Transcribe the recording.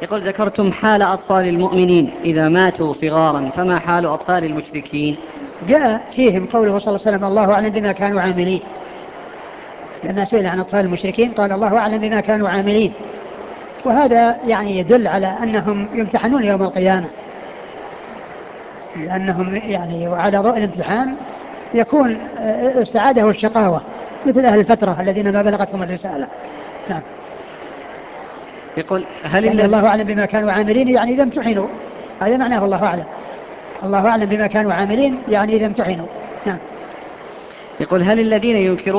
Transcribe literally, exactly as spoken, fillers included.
يقول ذكرتم حال أطفال المؤمنين إذا ماتوا صغارا، فما حال أطفال المشركين؟ جاء فيهم قوله صلى الله عليه وسلم الله أعلم بما كانوا عاملين، لما سئل عن أطفال المشركين قال الله أعلم بما كانوا عاملين. وهذا يعني يدل على أنهم يمتحنون يوم القيامة، لأنهم يعني وعلى ضوء الامتحان يكون السعادة والشقاوة مثل أهل الفترة الذين ما بلغتهم الرسالة. نعم. يقول هل يعني الذي الله أعلم بما كانوا عاملين يعني إذا امتحنوا، هذا معناه الله أعلم. الله أعلم بما كانوا عاملين يعني إذا امتحنوا. نعم. يقول هل الذين ينكرون